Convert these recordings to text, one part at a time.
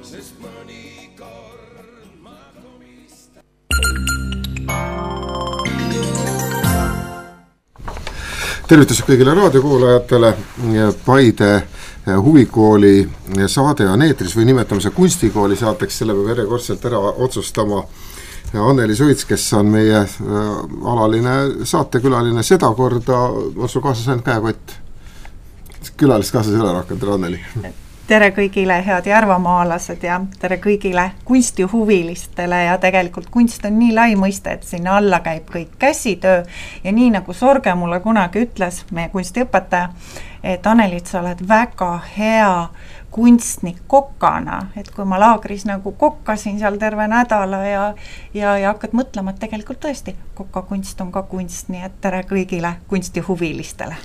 sest mõnikord ma komistan. Tervitused kõigile raadiokuulajatele. Paide huvikooli saade on eetris või nimetame see kunstikooli saateks, selle peab järjekordselt ära otsustama Anneli Suits, kes on meie alaline saatekülaline sedakorda. On sul kaasas ainult käekott? Külalist kaasas ei ole rohkem, tere Anneli. Tere kõigile head järvamaalased ja tere kõigile kunstihuvilistele ja tegelikult kunst on nii lai mõiste, et sinna alla käib kõik käsitöö ja nii nagu Sorge mulle kunagi ütles, meie kunstiõpetaja, et Annelit, sa oled väga hea kunstnik kokana, et kui ma laagris nagu kokkasin seal terve nädala ja hakkad mõtlema, et tegelikult tõesti kokakunst on ka kunst, nii et tere kõigile kunstihuvilistele.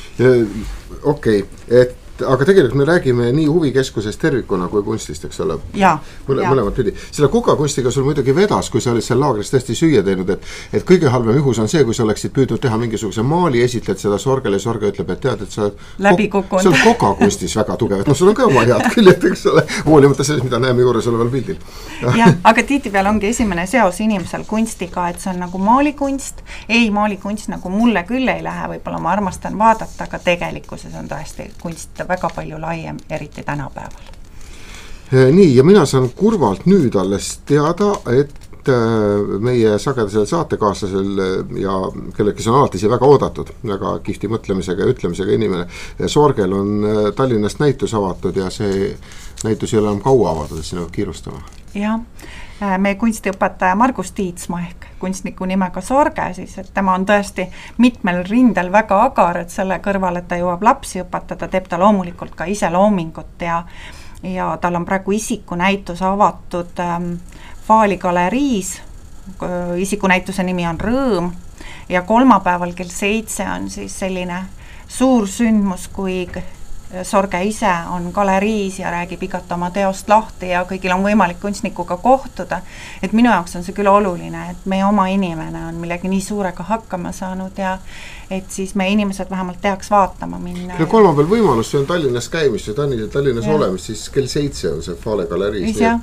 Okei, aga tegelikult me räägime nii huvikeskusest tervikuna kui kunstist, eks ole? Mõlemad pidi. Selle kokakunstiga sul muidugi vedas, kui sa olid seal laagris tõesti süüa teinud, et kõige halvem juhus on see, kui sa oleksid püüdnud teha mingisuguse maali, esitled seda Sorgele, Sorge ütleb, et tead, et sa oled kokakunstis väga tugev, et sul on ka oma head küljed, eks ole, hoolimata sellest, mida näeme juures oleval pildil. Jah, aga tihtipeale ongi esimene seos inimesel kunstiga, et see on nagu maalikunst, maalikunst nagu mulle küll ei lähe, võib-olla ma armastan vaadata, aga tegelikkuses on tõesti kunst väga palju laiem, eriti tänapäeval. Nii, ja mina saan kurvalt nüüd alles teada, et meie sagedasel saatekaaslasel ja kellelgi on alati see väga oodatud, väga kihti mõtlemisega ja ütlemisega inimene, Sorgel on Tallinnast näitus avatud ja see näitus ei ole enam kaua avatud, et sinna kiirustama. Jah, meie kunstiõpetaja Margus Tiitsma ehk kunstniku nimega Sorge, siis, et tema on tõesti mitmel rindel väga agar, et selle kõrval, et ta jõuab lapsi õpetada, teeb ta loomulikult ka ise loomingut ja tal on praegu isikunäitus avatud Faali galeriis, isikunäituse nimi on Rõõm ja kolmapäeval kell 7 on siis selline suur sündmus, kui Sorge ise on galeriis ja räägib igat oma teost lahti ja kõigil on võimalik kunstnikuga kohtuda. Et minu jaoks on see küll oluline, et meie oma inimene on millegi nii suurega hakkama saanud ja et siis meie inimesed vähemalt tehaks vaatama minna. Ja kolmapäeval võimalus, see on Tallinnas käimist ja Tallinnas olemist, siis kell 7 on see Faale galeriis, nii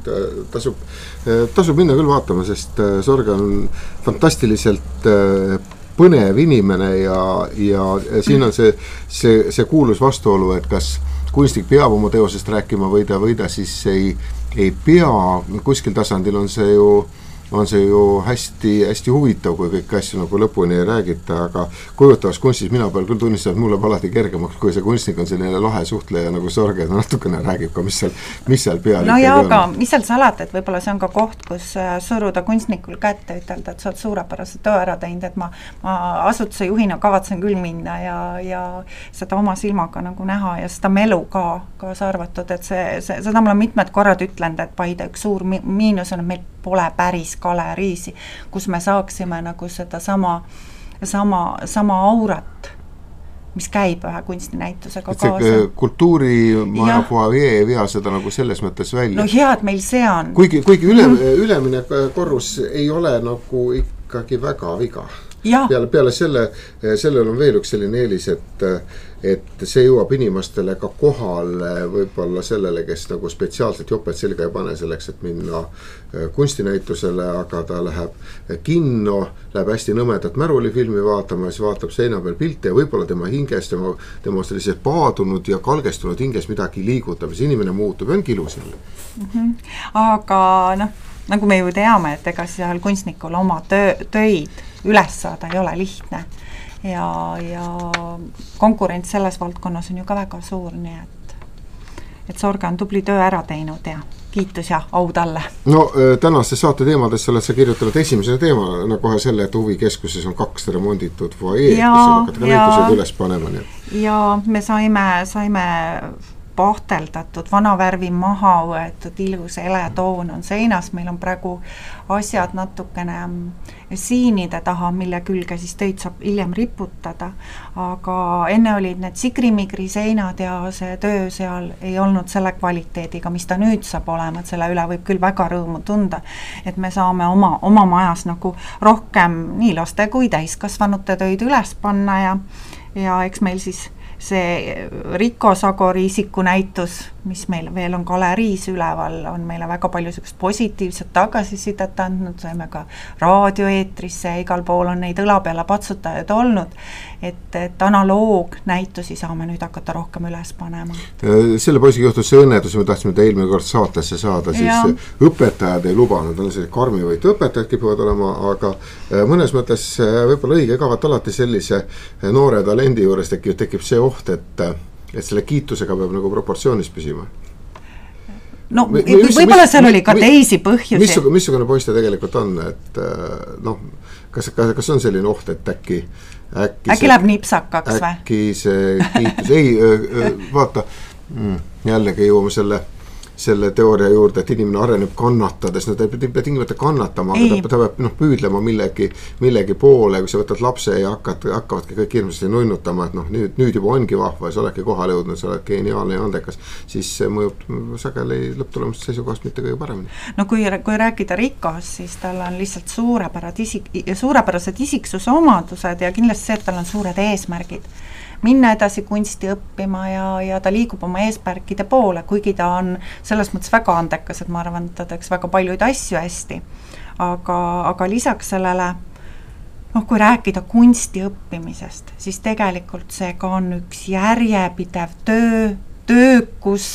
et tasub minna küll vaatama, sest Sorge on fantastiliselt põnev inimene ja siin on see kuulus vastuolu, et kas kunstnik peab oma teosest rääkima või ta siis ei pea, kuskil tasandil on see ju hästi huvitav, kui kõik asju nagu lõpuni ei räägita, aga kujutavas kunstis mina peal küll tunnistan, et mulle on alati kergemaks, kui see kunstnik on selline lahe suhtleja nagu Sorge, ta natukene räägib ka, mis seal peal no ja, aga mis seal salata, et võib-olla see on ka koht, kus suruda kunstnikul kätte, ütelda, et sa oled suurepärase töö ära teinud, et ma asutuse juhina kavatsen küll minna ja seda oma silmaga nagu näha ja seda melu kaasa arvatud, et seda mul on mitmed korrad ütlenud, et Paide üks suur miinus on, et meil pole päris galeriisi, kus me saaksime nagu seda sama aurat, mis käib ühe kunstinäitusega kaasa. Kultuurimaja foajee ei vea seda nagu selles mõttes välja. No hea, et meil see on. Kuigi ülemine korrus ei ole nagu ikkagi väga viga. Peale sellel on veel üks selline eelis, et see jõuab inimestele ka kohale võib-olla sellele, kes nagu spetsiaalselt jopet selga ei pane selleks, et minna kunstinäitusele, aga ta läheb kinno, läheb hästi nõmedat märulifilmi vaatama ja siis vaatab seina peal pilte ja võib-olla tema hinges, tema sellised paadunud ja kalgestunud hinges midagi liigutab ja see inimene muutub ja on kilus jälle. Aga nagu me ju teame, et ega seal kunstnikul oma töid üles saada ei ole lihtne ja konkurents selles valdkonnas on ju ka väga suur, nii et Sorge on tubli töö ära teinud ja kiitus ja au talle. No tänaste saate teemadesse oled sa kirjutanud esimesena teemana kohe selle, et huvikeskuses on 2 remonditud foajeed, kus sa hakkad ka näitused üles panema. Ja me saime pahteldatud, vana värvi maha võetud, ilus eletoon on seinas, meil on praegu asjad natukene siinide taha, mille külge siis töid saab hiljem riputada, aga enne olid need sigrimigri seinad ja see töö seal ei olnud selle kvaliteediga, mis ta nüüd saab olema, et selle üle võib küll väga rõõmu tunda, et me saame oma majas nagu rohkem nii laste kui täiskasvanute töid üles panna ja eks meil siis see Rico Sagori isikunäitus, mis meil veel on galeriis üleval, on meile väga palju sellist positiivset tagasisidet andnud, saime ka raadioeetrisse ja igal pool on neid õla peale patsutajaid olnud, et analoognäitusi saame nüüd hakata rohkem üles panema. Selle poisiga juhtus see õnnetus, me tahtsime ta eelmine kord saatesse saada, siis õpetajad ei lubanud, on sellised karmivõitu õpetajad kipuvad olema, aga mõnes mõttes võib-olla õige kavat alati sellise noore talendi juures tekib see oht, et selle kiitusega peab nagu proportsioonis püsima. No võib-olla seal oli ka teisi põhjusi. Missugune poiss ta tegelikult on, et kas on selline oht, et äkki läheb nipsakaks või? Äkki see kiitus, vaata, jällegi jõuame selle teooria juurde, et inimene areneb kannatades, no ta ei pea tingimata kannatama, aga ta peab püüdlema millegi poole, kui sa võtad lapse ja hakkavadki kõik hirmsasti nunnutama, et nüüd juba ongi vahva ja sa oledki kohale jõudnud, sa oled geniaalne ja andekas, siis see mõjub sageli lõpptulemust seisukohast mitte kõige paremini. No kui rääkida Ricos, siis tal on lihtsalt suurepärased isiksuse omadused ja kindlasti see, et tal on suured eesmärgid. Minna edasi kunsti õppima ja ta liigub oma eesmärkide poole, kuigi ta on selles mõttes väga andekas, et ma arvan, et ta teeks väga paljuid asju hästi. Aga lisaks sellele, kui rääkida kunsti õppimisest, siis tegelikult see ka on üks järjepidev töö, kus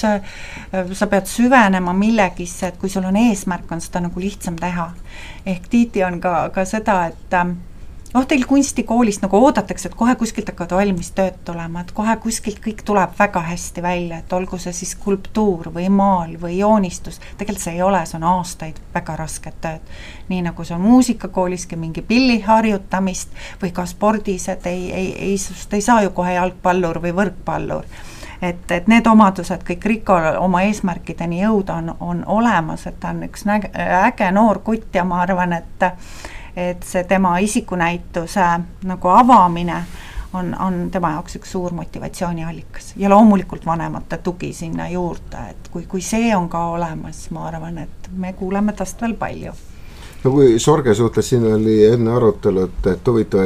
sa pead süvenema millegisse, et kui sul on eesmärk, on seda nagu lihtsam teha. Ehk tihti on ka seda, et teil kunstikoolis nagu oodatakse, et kohe kuskilt hakkavad valmis tööd tulema, et kohe kuskilt kõik tuleb väga hästi välja, et olgu see siis skulptuur või maal või joonistus, tegelikult see ei ole, see on aastaid väga rasket tööd. Nii nagu see on muusikakooliski mingi pilli harjutamist või ka spordis, et ei saa ju kohe jalgpallur või võrkpallur. Et need omadused kõik Ricol oma eesmärkideni jõuda on olemas, et ta on üks äge noor kutt ja ma arvan, et see tema isikunäituse nagu avamine on tema jaoks üks suur motivatsiooniallikas ja loomulikult vanemate tugi sinna juurde, et kui see on ka olemas, ma arvan, et me kuuleme tast veel palju. No kui Sorge suhtes siin oli enne arutelu, et huvitav,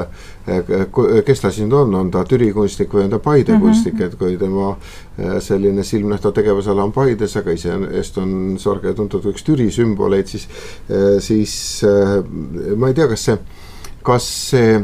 et kes ta siin on ta Türi kunstnik või on ta Paide kunstnik, et kui tema selline silmnähtav tegevusala on Paides, aga iseest on Sorge tuntud üks Türi sümboleid, siis ma ei tea, kas see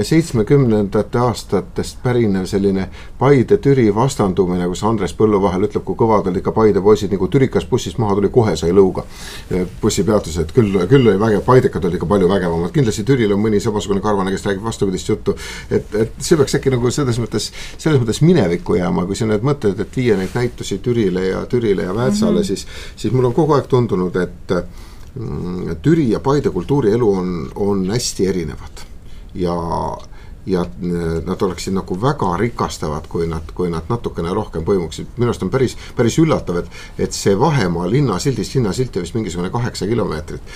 70. aastatest pärinev selline Paide-Türi vastandumine, kus Andres Põllu vahel ütleb, kui kõvad olid ikka Paide poisid, nagu Türikas bussist maha tuli, kohe sai lõuga bussipeatuse, et küll oli vägev, Paidekad olid ikka palju vägevamad, kindlasti Türil on mõni samasugune karvane, kes räägib vastupidist juttu, et see peaks äkki nagu selles mõttes minevikku jääma, kui sa need mõtled, et viia neid näitusi Türile ja Väätsale, siis mul on kogu aeg tundunud, et Türi ja Paide kultuurielu on hästi erinevad. Ja nad oleksid nagu väga rikastavad, kui nad natukene rohkem põimuksid. Minu arust on päris üllatav, et see vahemaa linnasildist linnasilti vist mingisugune 8 kilomeetrit,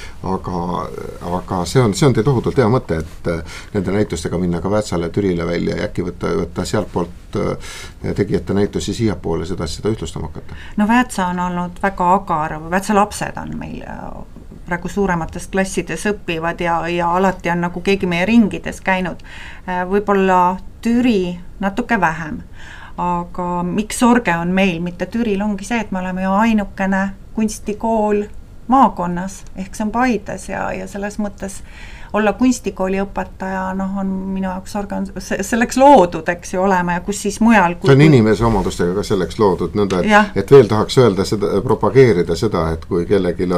aga see on teil tohutult hea mõte, et nende näitustega minna ka Väätsale, Türile välja ja äkki võtta sealt poolt tegijate näitusi siiapoole seda ühtlustama hakata. No Väätsa on olnud väga agar, Väätsa lapsed on meil praegu suuremates klassides õpivad ja alati on nagu keegi meie ringides käinud. Võib-olla Türi natuke vähem, aga miks Sorge on meil, mitte Türil, ongi see, et me oleme ju ainukene kunstikool maakonnas, ehk see on Paides ja selles mõttes olla kunstikooli õpetaja, on minu jaoks Sorge on selleks loodud, eks ju olema ja kus siis mujal. See on inimese omadustega ka selleks loodud, nõnda, et veel tahaks öelda propageerida seda, et kui kellegil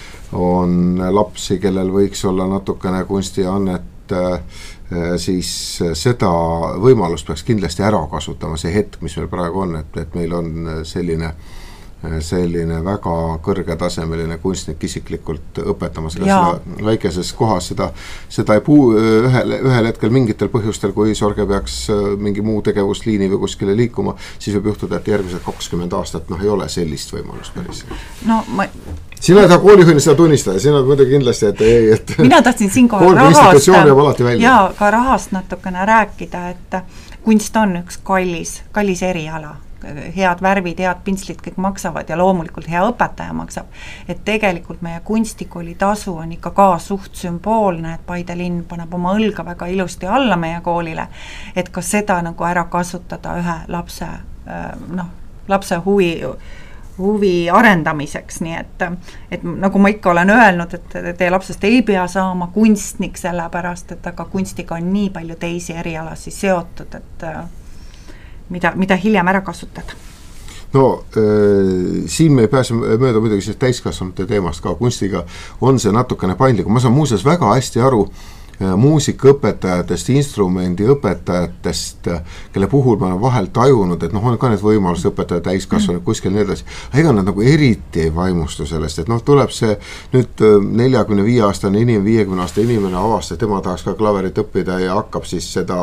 on lapsi, kellel võiks olla natukene kunstiannet, siis seda võimalust peaks kindlasti ära kasutama, see hetk, mis meil praegu on, et meil on selline väga kõrgetasemeline kunstnik isiklikult õpetamas väikeses kohas, seda ei ühel hetkel mingitel põhjustel, kui Sorge peaks mingi muu tegevusliini või kuskile liikuma, siis võib juhtuda, et järgmised 20 aastat ei ole sellist võimalust päris. Sina ei taha koolijuhina seda tunnistada, sina muidugi kindlasti, et mina tahtsin siinkohal rahast natukene rääkida, et kunst on üks kallis eriala head värvid, head pintslid kõik maksavad ja loomulikult hea õpetaja maksab, et tegelikult meie kunstikooli tasu on ikka ka suht sümboolne, et Paide linn paneb oma õlga väga ilusti alla meie koolile, et ka seda nagu ära kasutada ühe lapse huvi arendamiseks, nii et nagu ma ikka olen öelnud, et teie lapsest ei pea saama kunstnik sellepärast, et aga kunstiga on nii palju teisi erialasi seotud, et mida hiljem ära kasutada. No siin me ei pääse mööda muidugi siis täiskasvanute teemast ka, kunstiga on see natukene paindlikum, ma saan muuseas väga hästi aru muusikaõpetajatest, instrumendiõpetajatest, kelle puhul ma olen vahel tajunud, et on ka need võimalused õpetada täiskasvanud kuskil nii edasi, ega nad nagu eriti ei vaimustu sellest, et tuleb see nüüd 45-aastane inimene, 50-aastane inimene avastab, tema tahaks ka klaverit õppida ja hakkab siis seda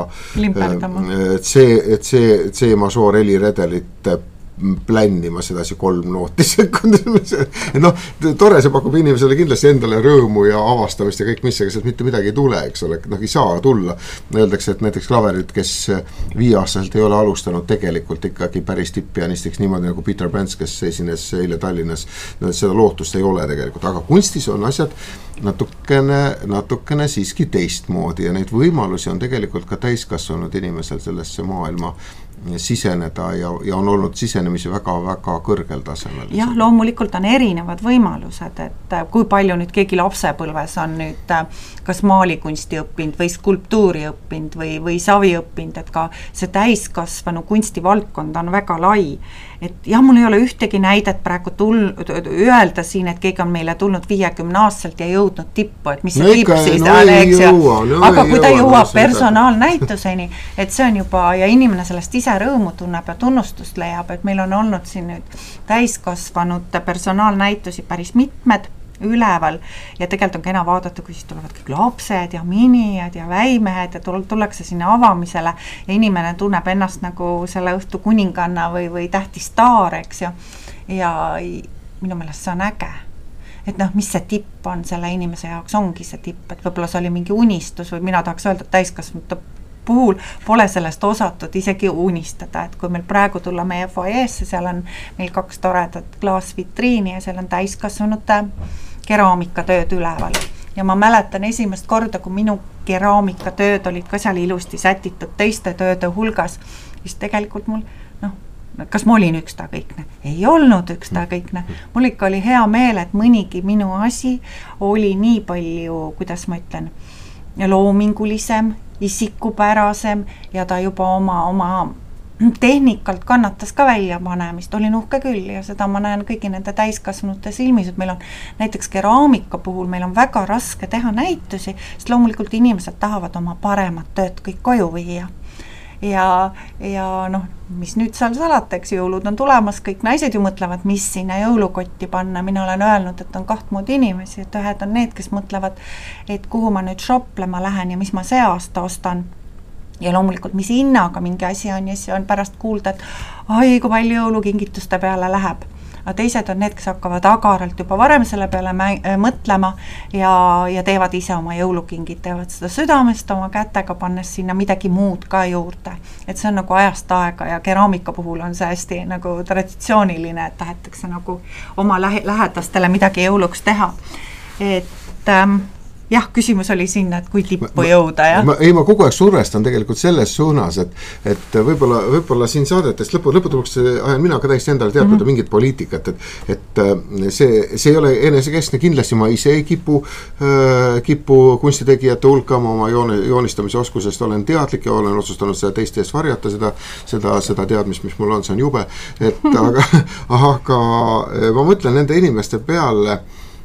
C mažoor heliredelit plännima sedasi 3 nooti sekundis. Tore, see pakub inimesele kindlasti endale rõõmu ja avastamist ja kõik mis, aga sealt mitte midagi ei tule, eks ole, ei saa tulla. Öeldakse, et näiteks klaverit, kes 5-aastaselt ei ole alustanud tegelikult ikkagi päris tipppianistiks niimoodi nagu Peter Brands, kes esines eile Tallinnas, seda lootust ei ole tegelikult, aga kunstis on asjad natukene siiski teistmoodi ja neid võimalusi on tegelikult ka täiskasvanud inimesel sellesse maailma siseneda ja on olnud sisenemisi väga-väga kõrgel tasemel. Jah, loomulikult on erinevad võimalused, et kui palju nüüd keegi lapsepõlves on nüüd kas maalikunsti õppinud või skulptuuri õppinud või savi õppinud, et ka see täiskasvanu kunstivaldkond on väga lai. Et jah, mul ei ole ühtegi näidet praegu öelda siin, et keegi on meile tulnud 50-aastaselt ja jõudnud tippu, et mis see tipp siis on, eks ju. Aga kui ta jõuab personaalnäituseni, et see on juba, ja inimene sellest ise rõõmu tunneb ja tunnustust leiab, et meil on olnud siin nüüd täiskasvanute personaalnäitusi päris mitmed üleval ja tegelikult on kena vaadata, kui siis tulevad kõik lapsed ja minijad ja väimehed ja tullakse sinna avamisele ja inimene tunneb ennast nagu selle õhtu kuninganna või tähtis staar, eks ju. Ja minu meelest see on äge. Et mis see tipp on selle inimese jaoks, ongi see tipp, et võib-olla see oli mingi unistus või mina tahaks öelda, et täiskasvanute puhul pole sellest osatud isegi unistada, et kui meil praegu tulla meie foajeesse, seal on meil 2 toredat klaasvitriini ja seal on täiskasvanute keraamikatööd üleval. Ja ma mäletan esimest korda, kui minu keraamikatööd olid ka seal ilusti sätitud teiste tööde hulgas, siis tegelikult mul, kas ma olin ükstakõikne? Ei olnud ükstakõikne. Mul ikka oli hea meel, et mõnigi minu asi oli nii palju, kuidas ma ütlen, loomingulisem, isikupärasem ja ta juba oma tehnikalt kannatas ka välja panemist, olin uhke küll ja seda ma näen kõigi nende täiskasvanute silmis, et meil on näiteks keraamika puhul, meil on väga raske teha näitusi, sest loomulikult inimesed tahavad oma paremat tööd kõik koju viia. Ja mis nüüd seal salata, eks jõulud on tulemas, kõik naised ju mõtlevad, mis sinna jõulukotti panna, mina olen öelnud, et on 2 moodi inimesi, et ühed on need, kes mõtlevad, et kuhu ma nüüd shoplema lähen ja mis ma see aasta ostan ja loomulikult mis hinnaga mingi asi on ja siis on pärast kuulda, et ai, kui palju jõulukingituste peale läheb. Aga teised on need, kes hakkavad agaralt juba varem selle peale mõtlema ja teevad ise oma jõulukingid, teevad seda südamest oma kätega, pannes sinna midagi muud ka juurde. Et see on nagu ajast aega ja keraamika puhul on see hästi nagu traditsiooniline, et tahetakse nagu oma lähedastele midagi jõuluks teha. Et jah, küsimus oli sinna, et kui tippu jõuda. Ja? Ma kogu aeg survestan tegelikult selles suunas, et võib-olla siin saadetest lõputuluks ajan mina ka täiesti endale teatada mingit poliitikat, et see ei ole enesekeskne, kindlasti ma ise ei kipu kunstitegijate hulka, ma oma joonistamise oskusest olen teadlik ja olen otsustanud seda teiste eest varjata, seda teadmist, mis mul on, see on jube, aga ma mõtlen nende inimeste peale,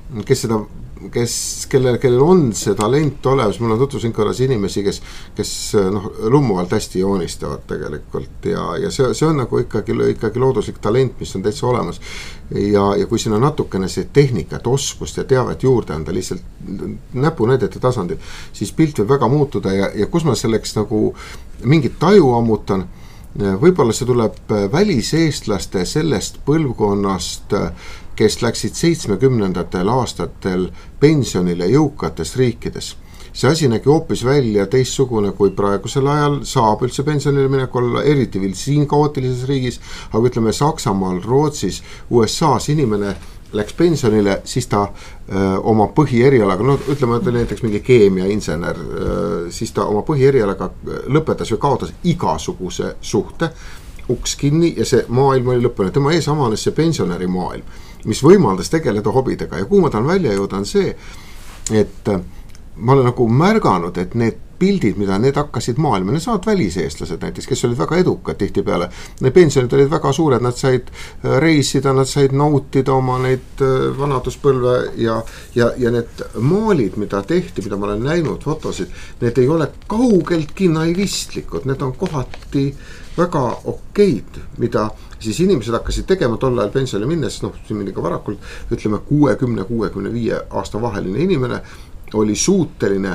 kellel on see talent olemas, mul on tutvusin korras inimesi, kes lummuvalt hästi joonistavad tegelikult ja see on nagu ikkagi looduslik talent, mis on täitsa olemas ja kui sinna natukene see tehnikat, oskust ja teavet juurde anda lihtsalt näpunäidete tasandil, siis pilt võib väga muutuda ja kus ma selleks nagu mingit taju ammutan, võib-olla see tuleb väliseestlaste sellest põlvkonnast, kes läksid 70. aastatel pensionile jõukates riikides see asi nägi hoopis välja teistsugune, kui praegusel ajal saab üldse pensionile minek olla, eriti veel siin kaootilises riigis, aga ütleme Saksamaal, Rootsis, USA's inimene läks pensionile, siis ta oma põhierialaga, no ütleme, et näiteks mingi keemiainsener, siis ta oma põhierialaga lõpetas või kaotas igasuguse suhte, uks kinni ja see maailm oli lõppenud. Tema ees avanes see pensionäri maailm, mis võimaldas tegeleda hobidega ja kuhu ma tahan välja jõuda on see, et ma olen nagu märganud, et need pildid, mida need hakkasid maailma, need saavad väliseestlased näiteks, kes olid väga edukad tihtipeale. Need pensionid olid väga suured, nad said reisida, nad said nautida oma neid vanaduspõlve ja need maalid, mida tehti, mida ma olen näinud, fotosid, need ei ole kaugeltki naivistlikud, need on kohati väga okeid, mida siis inimesed hakkasid tegema tol ajal pensionile minnes, noh, siin minni ka varakult, ütleme 60-65 aasta vaheline inimene oli suuteline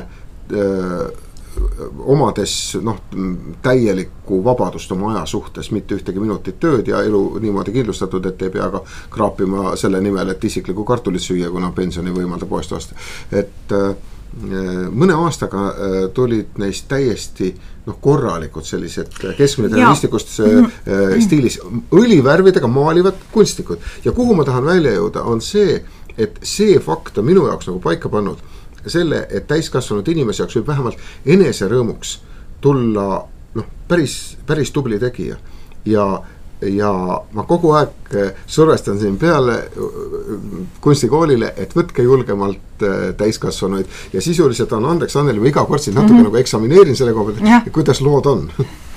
omades täielikku vabadust oma aja suhtes, mitte ühtegi minutit tööd ja elu niimoodi kindlustatud, et ei pea ka kraapima selle nimel, et isiklikku kartulit süüa, kuna pensioni võimalda poest osta. Et mõne aastaga tulid neist täiesti korralikud sellised keskmine terroristikust stiilis õlivärvidega maalivad kunstnikud. Ja kuhu ma tahan välja jõuda, on see, et see fakt on minu jaoks nagu paika pannud selle, et täiskasvanud inimese jaoks võib vähemalt enese rõõmuks tulla päris tubli tegija ja ma kogu aeg survestan siin peale kunstikoolile, et võtke julgemalt täiskasvanuid ja sisuliselt on andeks Anneli, ma iga kord siin natuke nagu eksamineerin selle koha pealt, kuidas lood on.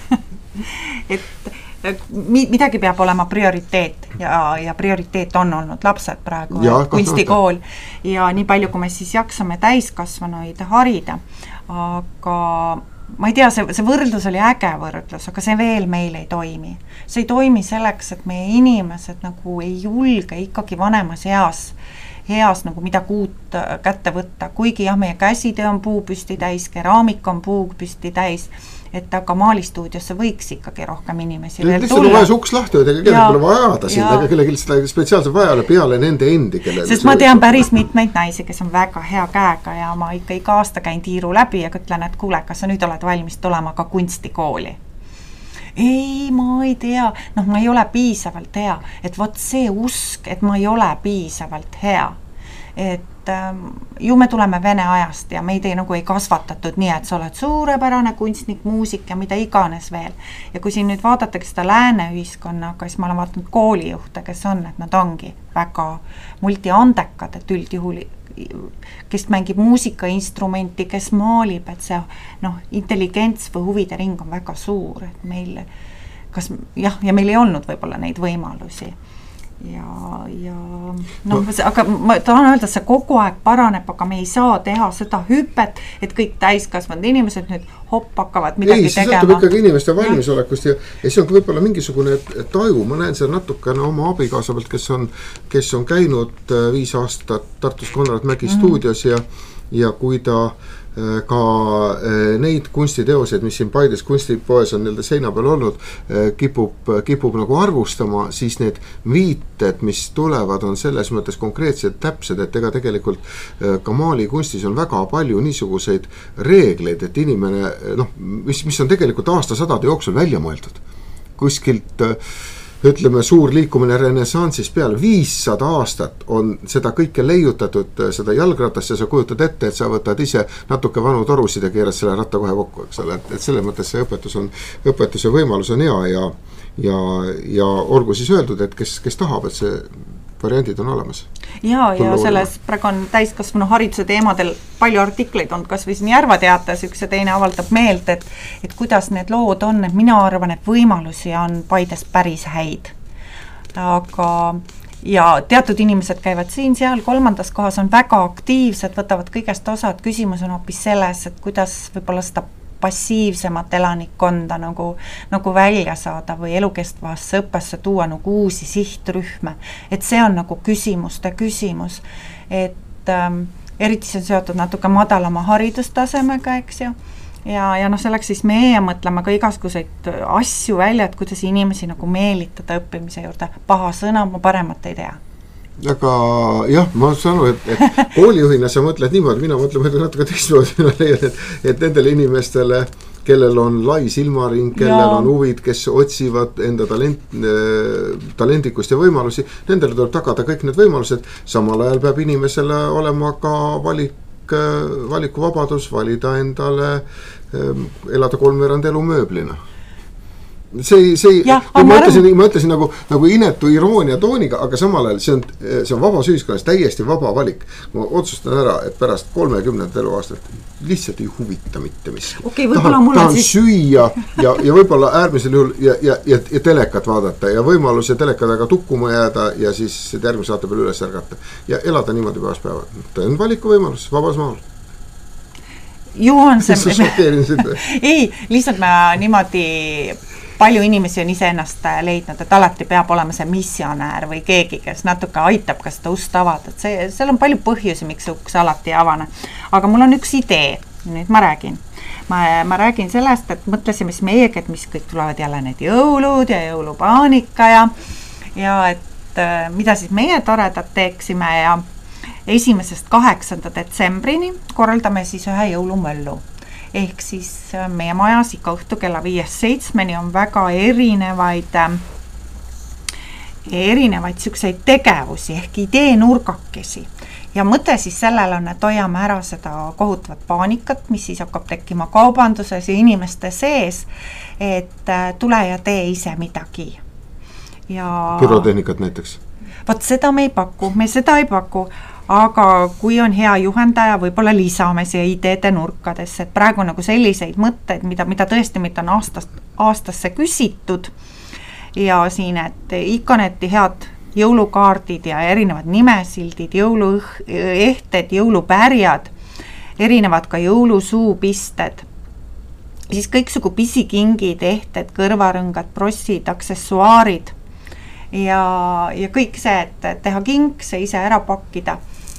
Et midagi peab olema prioriteet ja prioriteet on olnud lapsed praegu, kunstikool ja nii palju, kui me siis jaksame täiskasvanuid harida, aga ma ei tea, see võrdlus oli äge võrdlus, aga see veel meil ei toimi. See ei toimi selleks, et meie inimesed nagu ei julge ikkagi vanemas heas nagu midagi uut kätte võtta, kuigi jah, meie käsitöö on puupüsti täis, keraamik on puupüsti täis, et aga maalistuudiosse võiks ikkagi rohkem inimesi veel tulla. Lihtsalt on vaja uks lahti, ega kellegi pole vajada siin, ega kellegi seda spetsiaalselt vajale peale nende endi, kellele. Sest ma tean päris mitmeid naisi, kes on väga hea käega ja ma ikka iga aasta käin tiiru läbi ja ütlen, et kuule, kas sa nüüd oled valmis tulema ka kunstikooli? Ei, ma ei tea, ma ei ole piisavalt hea, et vot see usk, et ma ei ole piisavalt hea, et ju me tuleme Vene ajast ja meid nagu ei kasvatatud nii, et sa oled suurepärane kunstnik, muusik ja mida iganes veel. Ja kui siin nüüd vaadatakse seda lääne ühiskonnaga, siis ma olen vaatanud koolijuhte, kes on, et nad ongi väga multiandekad, et üldjuhul kes mängib muusikainstrumenti, kes maalib, et see intelligents või huvide ring on väga suur, et meil ja meil ei olnud võib-olla neid võimalusi. Aga ma tahan öelda, et see kogu aeg paraneb, aga me ei saa teha seda hüpet, et kõik täiskasvanud inimesed nüüd hakkavad midagi tegema. See sõltub ikkagi inimeste valmisolekust ja see on võib-olla mingisugune taju, ma näen seal natukene oma abikaasa pealt, kes on käinud 5 aastat Tartus Konrad Mägi stuudios ja kui ta ka neid kunstiteoseid, mis siin Paides kunstipoes on seina peal olnud, kipub nagu arvustama, siis need viited, mis tulevad, on selles mõttes konkreetsed täpsed, et ega tegelikult ka maalikundstis on väga palju niisuguseid reegleid, et inimene, mis on tegelikult aastasadade jooksul välja mõeldud. Kuskilt ütleme, suur liikumine renessansis peale 500 aastat on seda kõike leiutatud, seda jalgratast ja sa kujutad ette, et sa võtad ise natuke vanu torusid ja keerad selle ratta kohe kokku, eks ole, et selles mõttes see õpetuse võimalus on hea ja olgu siis öeldud, et kes tahab, et see variandid on olemas. Ja selles praegu on täiskasvanu hariduse teemadel palju artikleid on, kas või siin Järvateates üks ja teine avaldab meelt, et kuidas need lood on, et mina arvan, et võimalusi on Paides päris häid. Aga ja teatud inimesed käivad siin, seal, 3. kohas on väga aktiivsed, võtavad kõigest osa, et küsimus on hoopis selles, et kuidas võib-olla seda passiivsemat elanikkonda nagu välja saada või elukestvasse õppesse tuua nagu uusi sihtrühme. Et see on nagu küsimuste küsimus, et eriti see on seotud natuke madalama haridustasemega, eks ju. Ja selleks siis meie mõtleme ka igasuguseid asju välja, et kuidas inimesi nagu meelitada õppimise juurde. Paha sõna, ma paremat ei tea. aga jah, ma saan aru, et koolijuhina sa mõtled niimoodi, mina mõtlen natuke teistmoodi, mina leian, et nendele inimestele, kellel on lai silmaring, kellel on huvid, kes otsivad enda talendikust ja võimalusi, nendele tuleb tagada kõik need võimalused, samal ajal peab inimesele olema ka valikuvabadus, valida endale, elada 3/4 elu mööblina. Ma ütlesin nagu inetu iroonia tooniga, aga samal ajal see on vabas ühiskonnas täiesti vaba valik. Ma otsustan ära, et pärast 30 eluaastat lihtsalt ei huvita mitte miski. Tahan süüa ja võib-olla äärmisel juhul ja telekat vaadata ja võimaluse telekadaga tukkuma jääda ja siis järgmise saate peale üles ärgata ja elada niimoodi päevast päeva. Ta on valiku võimalus vabas maal. Juhan ei, lihtsalt ma niimoodi palju inimesi on iseennast leidnud, et alati peab olema see missionäär või keegi, kes natuke aitab ka seda ust avada, et seal on palju põhjusi, miks see uks alati ei avane. Aga mul on üks idee, nüüd ma räägin. Ma räägin sellest, et mõtlesime siis meiega, et mis kõik tulevad jälle need jõulud ja jõulupaanika ja et mida siis meie toredat teeksime ja 1.–8. detsembrini korraldame siis ühe jõulumöllu. Ehk siis meie majas ikka õhtu kella 5-7 on väga erinevaid siukseid tegevusi ehk ideenurgakesi. Ja mõte siis sellel on, et hoiame ära seda kohutavat paanikat, mis siis hakkab tekkima kaubanduses ja inimeste sees, et tule ja tee ise midagi. Pürotehnikat näiteks? Vot seda me seda ei paku. Aga kui on hea juhendaja, võib-olla lisame siia ideede nurkadesse, et praegu nagu selliseid mõtteid, mida tõesti meid on aastasse küsitud ja siin, et ikoneti head jõulukaardid ja erinevad nimesildid, jõuluehted, jõulupärjad, erinevad ka jõulusuupisted, siis kõiksugu pisikingid, ehted, kõrvarõngad, prossid, aksessuaarid ja kõik see, et teha kink, see ise ära pakkida.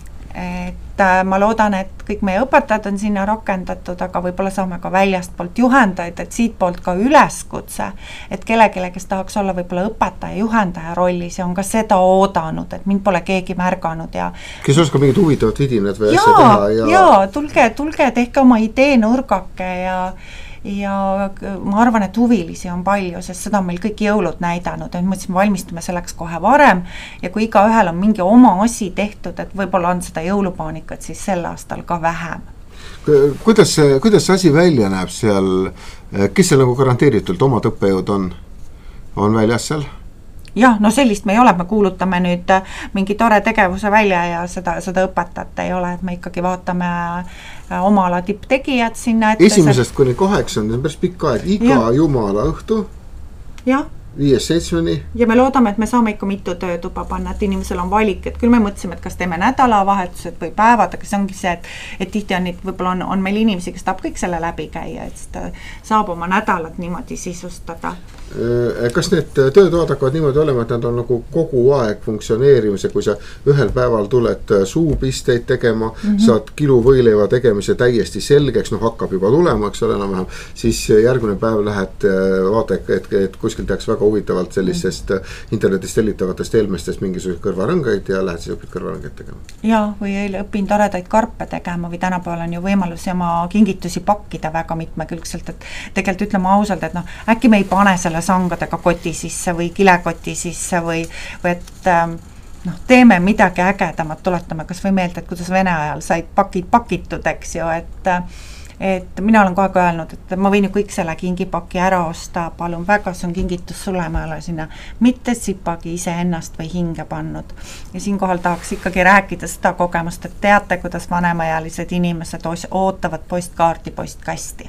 Et ma loodan, et kõik meie õpetajad on sinna rakendatud, aga võib-olla saame ka väljastpoolt juhendajaid, et siit poolt ka üleskutse, et kellelegi, kes tahaks olla võib-olla õpetaja, juhendaja rollis ja on ka seda oodanud, et mind pole keegi märganud ja kes oskab mingid huvitavat vidinad või asja teha ja tulge, tehke oma ideenurgake ja ma arvan, et huvilisi on palju, sest seda on meil kõik jõulud näidanud, et mõtlesime, valmistume selleks kohe varem ja kui iga ühel on mingi oma asi tehtud, et võib-olla on seda jõulupaanikat siis sel aastal ka vähem. Kuidas see asi välja näeb seal, kes seal nagu garanteeritult omad õppejõud on väljas seal? Jah, no sellist me ei ole, me kuulutame nüüd mingi tore tegevuse välja ja seda õpetajat ei ole, et me ikkagi vaatame oma ala tipptegijad sinna ette. 1. kuni 8, see on päris pikk aeg, iga jumala õhtu. Jah. 5-7. Ja me loodame, et me saame ikka mitu töötuba panna, et inimesel on valik, et küll me mõtlesime, et kas teeme nädalavahetused või päevad, aga see ongi see, et tihti on, võib-olla on meil inimesi, kes tahab kõik selle läbi käia, et seda saab oma nädalat niimoodi sisustada. Kas need töötoad hakkavad niimoodi olema, et nad on nagu kogu aeg funktsioneerimise, kui sa ühel päeval tuled suupisteid tegema, saad kiluvõileiva tegemise täiesti selgeks, hakkab juba tulema, eks ole enam-vähem, siis järgmine päev lähed vaata, et kuskil tehakse väga huvitavalt sellisest internetist tellitavatest eelmestest mingisugused kõrvarõngaid ja lähed siis õpid kõrvarõngaid tegema. Jaa, või õpin toredaid karpe tegema või tänapäeval on ju võimalus oma kingitusi pakkida väga mitmekülgselt, et tegelikult ütleme ausalt, et äkki me ei pane selle sangadega koti sisse või kilekoti sisse või et teeme midagi ägedamat, tuletame kas või meelde, et kuidas Vene ajal said pakid pakitud, eks ju, et mina olen kogu aeg öelnud, et ma võin ju kõik selle kingipaki ära osta, palun väga, see on kingitus sulle, ma olen sinna mitte sipagi ise ennast või hinge pannud. Ja siinkohal tahaks ikkagi rääkida seda kogemust, et teate, kuidas vanemaealised inimesed ootavad postkaarti postkasti.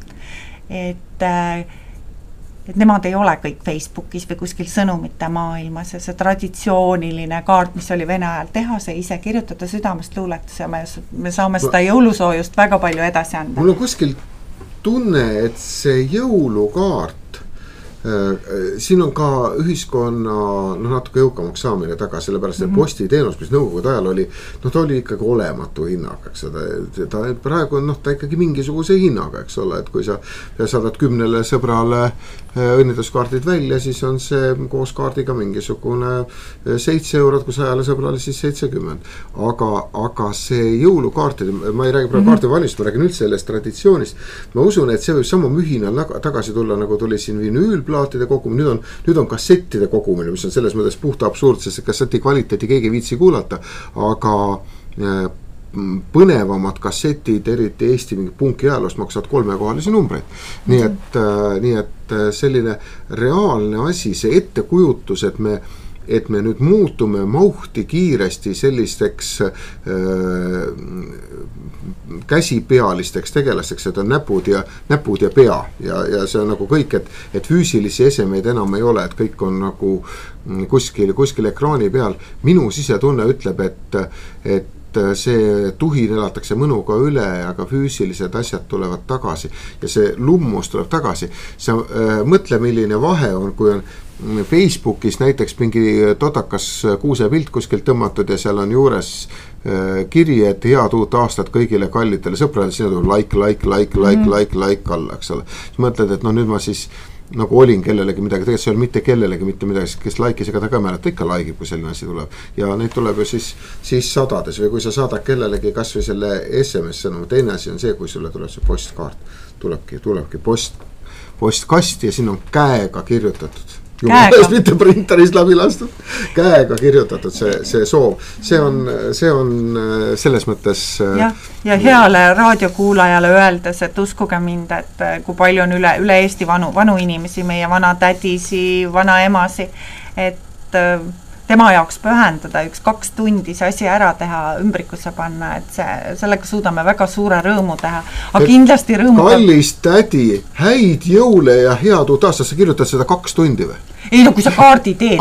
Et nemad ei ole kõik Facebookis või kuskil sõnumite maailmas ja see traditsiooniline kaart, mis oli Vene ajal teha, see ise kirjutada südamest luuletus ja me saame seda jõulusoojust väga palju edasi anda. Mul on kuskil tunne, et see jõulukaart siin on ka ühiskonna natuke jõukamaks saamine taga, sellepärast et postiteenus, mis nõukogude ajal oli, ta oli ikkagi olematu hinnaga, eks ta praegu on ta ikkagi mingisuguse hinnaga, eks ole, et kui sa saadad 10 sõbrale õnnituskaardid välja, siis on see koos kaardiga mingisugune 7 eurot, kui 100 sõbrale siis 70. Aga see jõulukaartid, ma ei räägi praegu kaardivalmist, ma räägin üldse sellest traditsioonist. Ma usun, et see võib sama mühinal tagasi tulla, nagu tuli siin vinüülplaatide kogumine, nüüd on kassettide kogumine, mis on selles mõttes puhta absurd, sest kasseti kvaliteeti keegi viitsi kuulata, aga põnevamad kassetid, eriti Eesti mingi punki ajaloost maksavad 3-kohalisi numbreid. Nii et selline reaalne asi, see ettekujutus, et me nüüd muutume mauhti kiiresti sellisteks käsipealisteks tegelasteks, et on näpud ja pea ja see on nagu kõik, et füüsilisi esemeid enam ei ole, et kõik on nagu kuskil ekraani peal. Minu sisetunne ütleb, et see tuhin elatakse mõnuga üle, aga füüsilised asjad tulevad tagasi ja see lummus tuleb tagasi. Sa mõtle, milline vahe on, kui on Facebookis näiteks mingi totakas kuusepilt kuskilt tõmmatud ja seal on juures kiri, et head uut aastat kõigile kallitele sõpradele, sinna tuleb like alla, eks ole. Siis mõtled, et nüüd ma siis nagu olin kellelegi midagi, tegelikult see ei ole mitte kellelegi mitte midagi, kes laikis, ega ta ka mäleta, ikka laikib, kui selline asi tuleb. Ja neid tuleb ju siis sadades või kui sa saadad kellelegi kas või selle SMS sõnum. Teine asi on see, kui sulle tuleb see postkaart, tulebki postkasti ja siin on käega kirjutatud. Mitte printerist läbi lastud, käega kirjutatud see soov. See on selles mõttes ja heale raadiokuulajale öeldes, et uskuge mind, et kui palju on üle Eesti vanu inimesi, meie vana tädisi, vana emasi, et tema jaoks pühendada 1-2 tundi see asi ära teha, ümbrikusse panna, et sellega suudame väga suure rõõmu teha. Aga kindlasti rõõmu... Kallis tädi, häid jõule ja head uut aastast, sa kirjutad seda 2 tundi või? Ei, kui sa kaardi teed.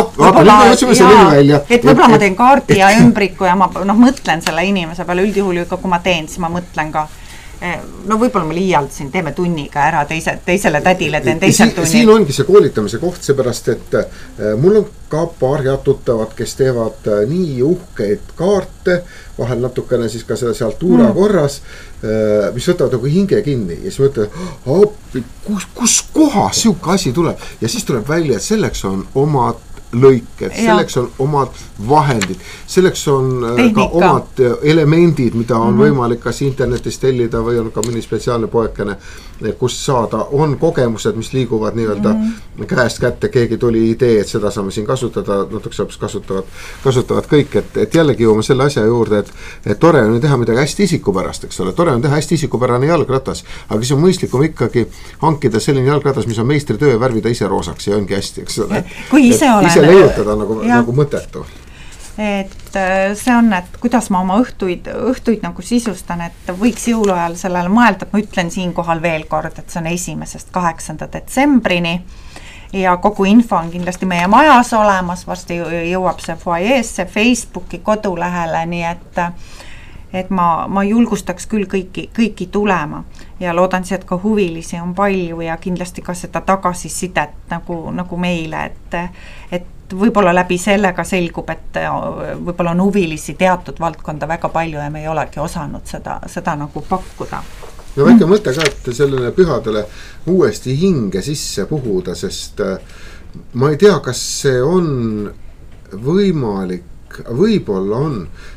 Võib-olla ma teen kaardi ja ümbriku ja ma mõtlen selle inimese peale, üldjuhul ju kui ma teen, siis ma mõtlen ka. Võib-olla ma liialdasin, teeme tunniga ära teisele tädile, teen teisel tunni. Siin ongi see koolitamise koht, seepärast, et mul on ka paar tuttavad, kes teevad nii uhkeid kaarte, vahel natukene siis ka seal tuura korras, mis võtavad nagu hinge kinni ja siis mõtled, kus kohas siuke asi tuleb ja siis tuleb välja, et selleks on omad lõiked, selleks on omad vahendid, selleks on tehnika. Ka omad elemendid, mida on võimalik kas internetis tellida või on ka mõni spetsiaalne poekene, kust saada, on kogemused, mis liiguvad nii-öelda käest kätte, keegi tuli idee, et seda saame siin kasutada, natuke kasutavad kõik, et jällegi jõuame selle asja juurde, et tore on teha midagi hästi isikupärast, eks ole, tore on teha hästi isikupärane jalgratas, aga siis on mõistlikum ikkagi hankida selline jalgratas, mis on meistritöö, värvida ise roosaks ja ongi hästi, eks ole. Kui ise olen leiutada nagu mõtetu. Et see on, et kuidas ma oma õhtuid nagu sisustan, et võiks jõuluajal sellele mõelda, et ma ütlen siin kohal veel kord, et see on 1.–8. detsembrini ja kogu info on kindlasti meie majas olemas, varsti jõuab see foajeesse, Facebooki kodulehele, nii et ma julgustaks küll kõiki tulema ja loodan see, et ka huvilisi on palju ja kindlasti ka seda tagasisidet nagu meile, et võib-olla läbi sellega selgub, et võib-olla on huvilisi teatud valdkonda väga palju ja me ei olegi osanud seda nagu pakkuda. Ja väike mõte ka, et sellele pühadele uuesti hinge sisse puhuda, sest ma ei tea, kas see on võimalik, võib-olla on.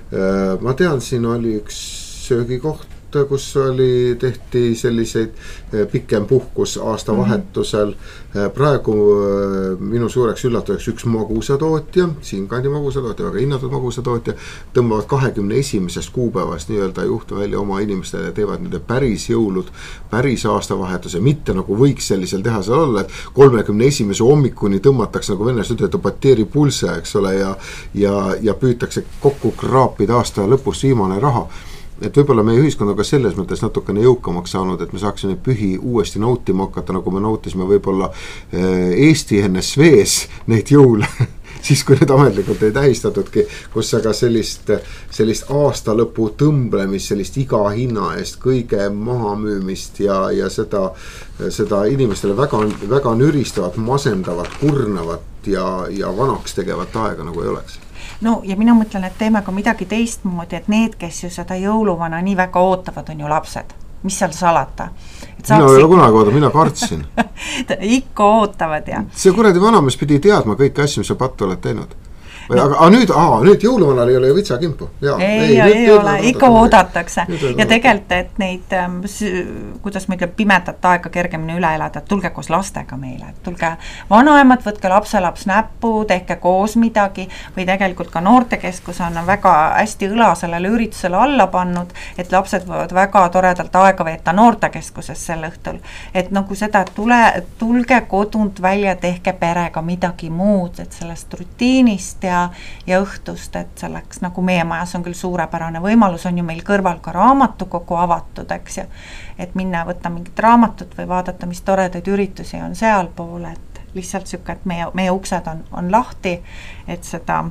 Ma tean, siin oli üks söögikoht, kus tehti selliseid pikem puhkus aastavahetusel. Praegu minu suureks üllatuseks üks magusatootja, siinkandi magusatootja, väga hinnatud magusatootja, tõmbavad 21. kuupäevast nii-öelda juhtu välja oma inimestele ja teevad nende päris jõulud, päris aastavahetuse, mitte nagu võiks sellisel tehasel olla, et 31. hommikuni tõmmatakse nagu vennes ütlete pateeri pulse, eks ole, ja püütakse kokku kraapida aasta lõpus viimane raha. Et võib-olla meie ühiskond on ka selles mõttes natukene jõukamaks saanud, et me saaksime pühi uuesti nautima hakata, nagu me nautisime võib-olla Eesti NSV-s neid jõule siis kui need ametlikult ei tähistatudki, kus aga sellist aasta lõpu tõmblemist, sellist iga hinna eest kõige maha müümist ja seda inimestele väga nüristavat, masendavat, kurnavat ja vanaks tegevat aega nagu ei oleks. No ja mina mõtlen, et teeme ka midagi teistmoodi, et need, kes ju seda jõuluvana nii väga ootavad, on ju lapsed. Mis seal salata? Mina ei ole kunagi oota, mina kartsin. Ikka ootavad ja. See kuradi vanamees pidi teadma kõiki asju, mis sa pattu oled teinud. Aga nüüd jõuluvanal ei ole ju vitsakimpu. Ei ole, ikka oodatakse. Ja tegelikult, et neid, kuidas ma ütlen, pimedat aega kergemini üle elada, et tulge koos lastega meile. Tulge vanaemad, võtke lapselaps näppu, tehke koos midagi või tegelikult ka noortekeskus on väga hästi õla sellele üritusele alla pannud, et lapsed võivad väga toredalt aega veeta noortekeskuses sel õhtul. Et nagu seda, et tulge kodunt välja, tehke perega midagi muud, et sellest rutiinist ja õhtust, et selleks, nagu meie majas on küll suurepärane võimalus, on ju meil kõrval ka raamatukogu avatud, eks ju, et minna võtta mingit raamatut või vaadata, mis toredaid üritusi on seal pool, et lihtsalt süke, et meie uksed on lahti, et seda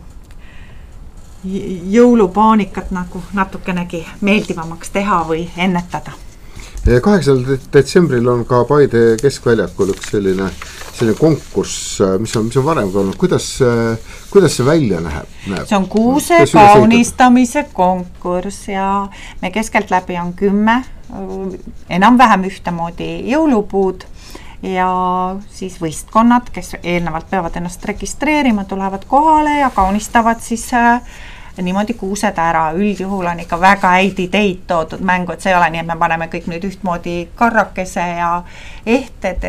jõulupaanikat nagu natukenegi meeldivamaks teha või ennetada. 8. detsembril on ka Paide keskväljakul üks selline konkurss, mis on varem olnud. Kuidas see välja näeb? See on kuuse kaunistamise konkurss ja me keskelt läbi on 10, enam-vähem ühtemoodi jõulupuud ja siis võistkonnad, kes eelnevalt peavad ennast registreerima, tulevad kohale ja kaunistavad siis niimoodi kuused ära. Üldjuhul on ikka väga häid ideid toodud mängu, et see ei ole nii, et me paneme kõik nüüd ühtmoodi karrakese ja ehted,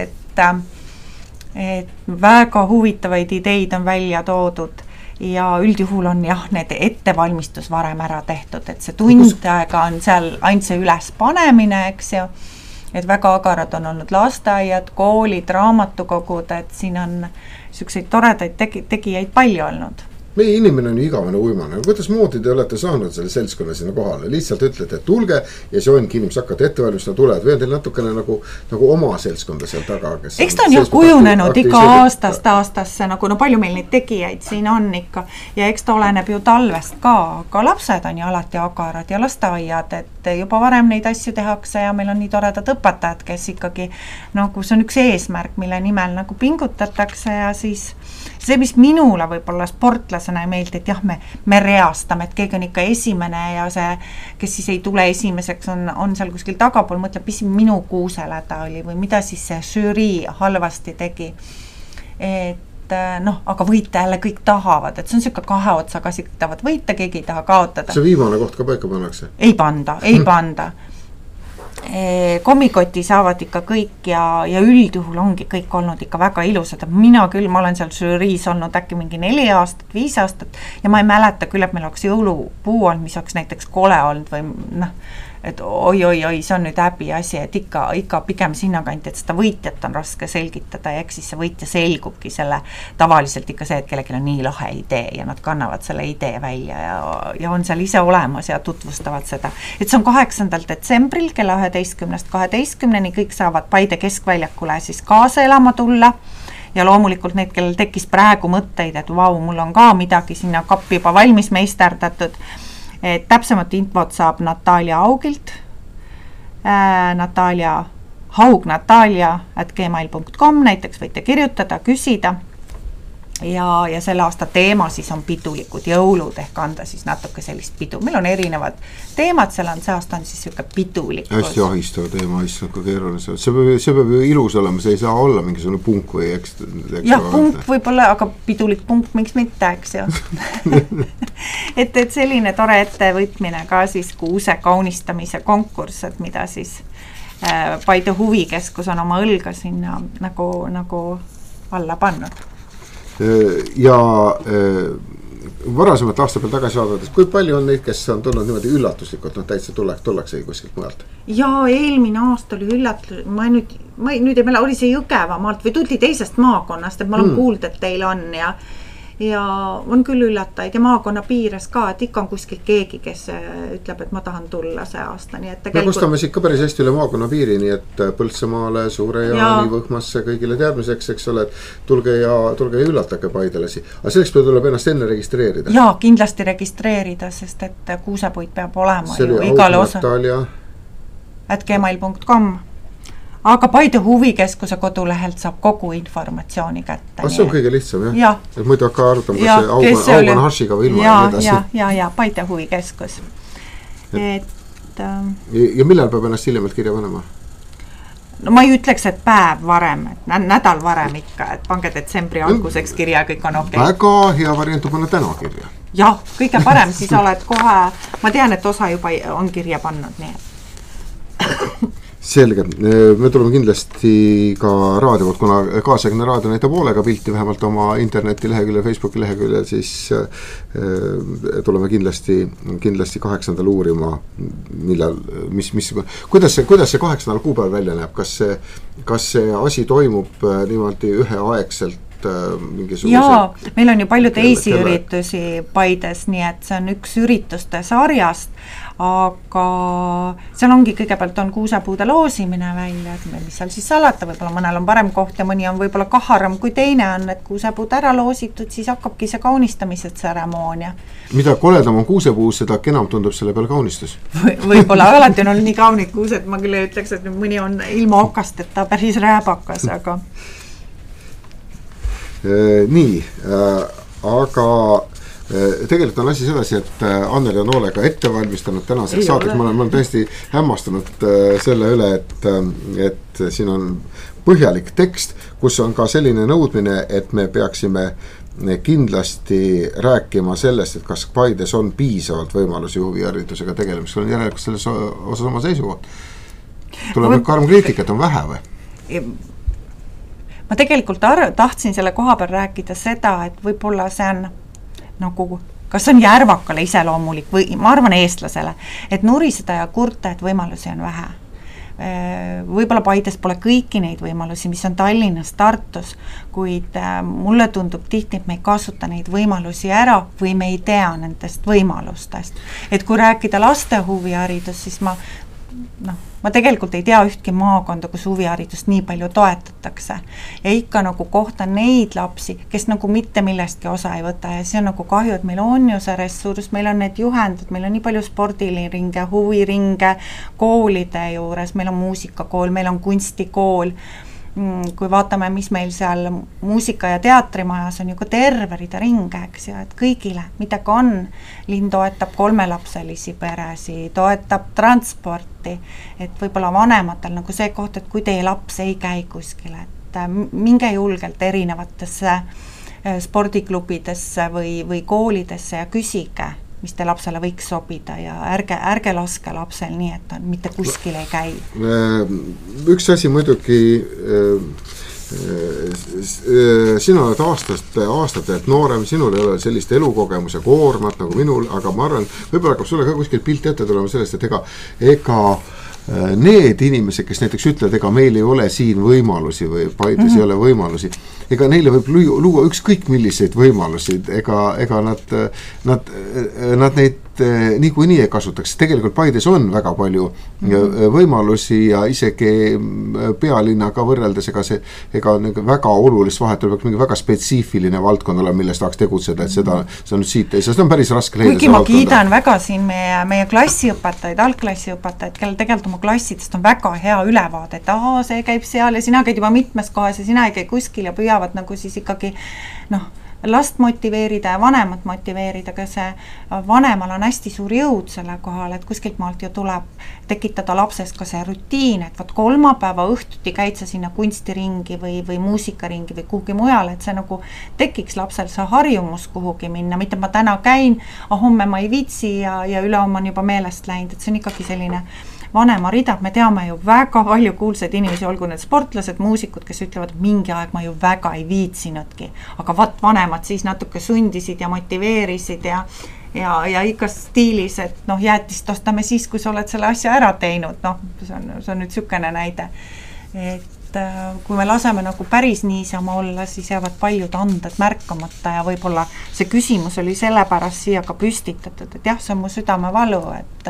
et väga huvitavaid ideid on välja toodud ja üldjuhul on jah, need ettevalmistus varem ära tehtud, et see tund aega on seal ainult see üles panemine, eks ju, et väga agarad on olnud lasteaiad, koolid, raamatukogud, et siin on selliseid toredaid tegijaid palju olnud. Meie inimene on igavene uimane. Kuidas moodi te olete saanud selle seltskonna sinna kohale? Lihtsalt ütlete, et tulge ja see ongi inimesed hakkate ettevalmistada, tulevad. Või on teil natukene nagu oma seltskonda seal taga? Eks ta on jah kujunenud ikka aastast aastasse, nagu palju meil neid tegijaid siin on ikka. Ja eks ta oleneb ju talvest ka, aga lapsed on ju alati agarad ja lasteaiad, et juba varem neid asju tehakse ja meil on nii toredad õpetajad, kes ikkagi, nagu see on üks eesmärk, mille nimel nagu pingutatakse ja siis see, mis minule võib-olla sportlasena ei meeldi, et jah, me reastame, et keegi on ikka esimene ja see, kes siis ei tule esimeseks, on seal kuskil tagapool, mõtleb, mis minu kuusele ta oli või mida siis see žürii halvasti tegi. Et aga võita jälle kõik tahavad, et see on selline kahe otsaga, kõik tahavad võita, keegi ei taha kaotada. See viimane koht ka paika pannakse? Ei panda. Kommikoti saavad ikka kõik ja üldjuhul ongi kõik olnud ikka väga ilusad. Mina küll, ma olen seal žüriis olnud äkki mingi 4 aastat, 5 aastat ja ma ei mäleta küll, et meil oleks jõulupuu olnud, mis oleks näiteks kole olnud või et oi, see on nüüd häbi asi, et ikka pigem sinnakanti, et seda võitjat on raske selgitada ja eks siis see võitja selgubki selle tavaliselt ikka see, et kellelgi on nii lahe idee ja nad kannavad selle idee välja ja on seal ise olemas ja tutvustavad seda. Et see on 8. detsembril kella 11-12, kõik saavad Paide keskväljakule siis kaasa elama tulla ja loomulikult need, kellel tekkis praegu mõtteid, et vau, mul on ka midagi sinna kappi juba valmis meisterdatud. Et täpsemat infot saab Natalia Haugilt, haug.natalia@gmail.com, näiteks võite kirjutada, küsida ja selle aasta teema siis on pidulikud jõulud ehk anda siis natuke sellist pidu. Meil on erinevad teemad, see aasta on siis selline pidulikkus. Hästi ahistava teema, ka keeruline. See peab ju ilus olema, see ei saa olla mingisugune punk või eks jah, punk võib-olla, aga pidulik punk, miks mitte, eks ju. et selline tore ettevõtmine ka siis kuuse kaunistamise konkurss, et mida siis Paide huvikeskus on oma õlga sinna nagu alla pannud. Ja varasemalt aasta peal tagasi vaadates, kui palju on neid, kes on tulnud niimoodi üllatuslikult, täitsa tullakse kuskilt mujalt? Ja eelmine aasta oli üllatus, ma nüüd ei mäleta, oli see Jõgeva maalt või tuldi teisest maakonnast, et ma olen kuulnud, et teil on ja on küll üllatajaid ja maakonna piires ka, et ikka on kuskil keegi, kes ütleb, et ma tahan tulla see aasta, nii et tegelikult... Me kostame siit ka päris hästi üle maakonna piiri, nii et Põltsamaale, Suure-Jaani, Võhmasse, kõigile teadmiseks, eks ole, et tulge ja üllatake Paidelasi. Aga selleks tuleb ennast enne registreerida? Jaa, kindlasti registreerida, sest et kuusepuid peab olema ju igale osa. @gmail.com Aga Paide huvikeskuse kodulehelt saab kogu informatsiooni kätte. See on kõige lihtsam, jah? Et muidu hakka arutama, kas see augan hašiga või ilma ja Paide huvikeskus. Ja millal peab ennast hiljemalt kirja panema? No ma ei ütleks, et päev varem, et nädal varem ikka, et pange detsembri alguseks kirja, kõik on okei. Väga hea variant on panna täna kirja. Jah, kõige parem, siis oled kohe, ma tean, et osa juba on kirja pannud, nii et... Selge, me tuleme kindlasti ka raadiovalt, kuna kaasaegne raadio näitab hoolega pilti, vähemalt oma interneti lehekülje, Facebooki lehekülje, siis tuleme kindlasti 8. uurima, millal, kuidas see 8. kuupäev välja näeb, kas see asi toimub niimoodi üheaegselt jaa, meil on ju palju teisi üritusi Paides, nii et see on üks ürituste sarjast, aga seal ongi kõigepealt on kuusepuude loosimine välja, et mis seal siis salata, võib-olla mõnel on parem koht ja mõni on võib-olla kaharam kui teine on, et kuusepuud ära loositud, siis hakkabki see kaunistamise tseremoonia. Mida koledam on kuusepuus, seda kenam tundub selle peal kaunistus. Võib-olla alati on olnud nii kaunid kuused, ma küll ei ütleks, et mõni on ilma okasteta päris rääbakas, aga... Nii, aga tegelikult on asi sedasi, et Anneli on hoolega ette valmistanud tänaseks saateks, ma olen tõesti hämmastunud selle üle, et siin on põhjalik tekst, kus on ka selline nõudmine, et me peaksime kindlasti rääkima sellest, et kas Paides on piisavalt võimalusi huviharidusega tegelemiseks, on järelikult selles osas oma seisukoht. Tuleb karm kriitikat, on vähe või? Ma tegelikult tahtsin selle koha peal rääkida seda, et võib-olla see on nagu, kas on järvakale iseloomulik või ma arvan eestlasele, et nuriseda ja kurta, et võimalusi on vähe. Võib-olla Paides pole kõiki neid võimalusi, mis on Tallinnas, Tartus, kuid mulle tundub tihti, et me ei kasuta neid võimalusi ära või me ei tea nendest võimalustest. Et kui rääkida laste huviharidus, siis ma tegelikult ei tea ühtki maakonda, kus huviharidust nii palju toetatakse. Ja ikka nagu kohta neid lapsi, kes nagu mitte millestki osa ei võta ja see on nagu kahju, et meil on ju see ressurss, meil on need juhendud, meil on nii palju spordiringe, huviringe koolide juures, meil on muusikakool, meil on kunstikool. Kui vaatame, mis meil seal muusika- ja teatrimajas on ju ka terve rida ringe, eks ju, et kõigile, mida ka on. Linn toetab 3-lapselisi peresi, toetab transporti, et võib-olla vanematel nagu see koht, et kui teie laps ei käi kuskile, et minge julgelt erinevatesse spordiklubidesse või koolidesse ja küsige, mis te lapsele võiks sobida ja ärge laske lapsel nii, et ta mitte kuskil ei käi. Üks asi muidugi, sina oled aastatelt noorem, sinul ei ole sellist elukogemuse koormat nagu minul, aga ma arvan, võib-olla hakkab sulle ka kuskil pilt ette tulema sellest, et ega need inimesed, kes näiteks ütlevad, ega meil ei ole siin võimalusi või Paides ei ole võimalusi, ega neile võib luua ükskõik milliseid võimalusi, ega nad neid niikuinii ei kasutaks. Tegelikult Paides on väga palju võimalusi ja isegi pealinnaga võrreldes ega väga olulist vahet tuleb mingi väga spetsiifiline valdkond ole, millest tahaks tegutseda, et seda nüüd siit ei saa, seda on päris raske leida. Kuigi ma kiidan väga siin meie klassiõpetajaid, algklassiõpetajaid, kellel tegelikult oma klassidest on väga hea ülevaade, et see käib seal ja sina käid juba mitmes kohas ja sina ei käi kuskil ja püüavad nagu siis ikkagi last motiveerida ja vanemat motiveerida, aga see vanemal on hästi suur jõud selle kohal, et kuskilt maalt ju tuleb tekitada lapses ka see rutiin, et kolmapäeva õhtuti käid sa sinna kunstiringi või muusikaringi või kuhugi mujal, et see nagu tekiks lapsel see harjumus kuhugi minna, mitte ma täna käin, homme ma ei viitsi ja ülehomme on juba meelest läinud, et see on ikkagi selline vanema rida, me teame ju väga palju kuulsaid inimesi, olgu need sportlased, muusikud, kes ütlevad, et mingi aeg ma ju väga ei viitsinudki, aga vanemad siis natuke sundisid ja motiveerisid ja ikka stiilis, et jäätist ostame siis, kui sa oled selle asja ära teinud, see on nüüd sükene näide. kui me laseme nagu päris niisama olla, siis jäävad paljud anded märkamata ja võib-olla see küsimus oli sellepärast siia ka püstitatud, et jah, see on mu südamevalu, et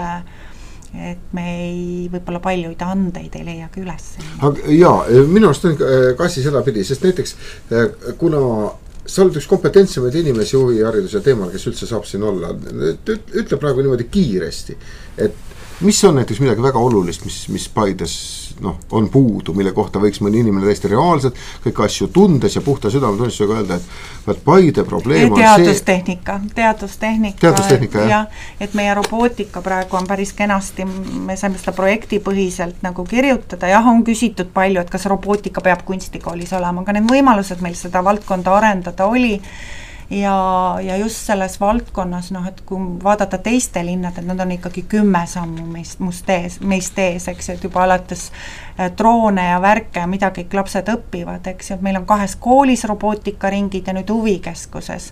me võib-olla paljuid andeid ei leiagi üles. Jaa, minu arust on ka asi sedapidi, sest näiteks kuna sa oled üks kompetentsemaid inimesi huvihariduse teemal, kes üldse saab siin olla, ütle praegu niimoodi kiiresti, et mis on näiteks midagi väga olulist, mis Paides on puudu, mille kohta võiks mõni inimene täiesti reaalselt kõik asju tundes ja puhta südametunnistusega öelda, et Paide probleem on teadustehnika, jah. Et meie robootika praegu on päris kenasti, me saime seda projektipõhiselt nagu kirjutada, jah, on küsitud palju, et kas robootika peab kunstikoolis olema, aga need võimalused meil seda valdkonda arendada oli ja just selles valdkonnas, et kui vaadata teiste linnad, et nad on ikkagi 10 sammu meist ees, eks ju, et juba alates droone ja värke ja mida kõik lapsed õpivad, eks ju, et meil on 2 koolis robootikaringid ja nüüd huvikeskuses.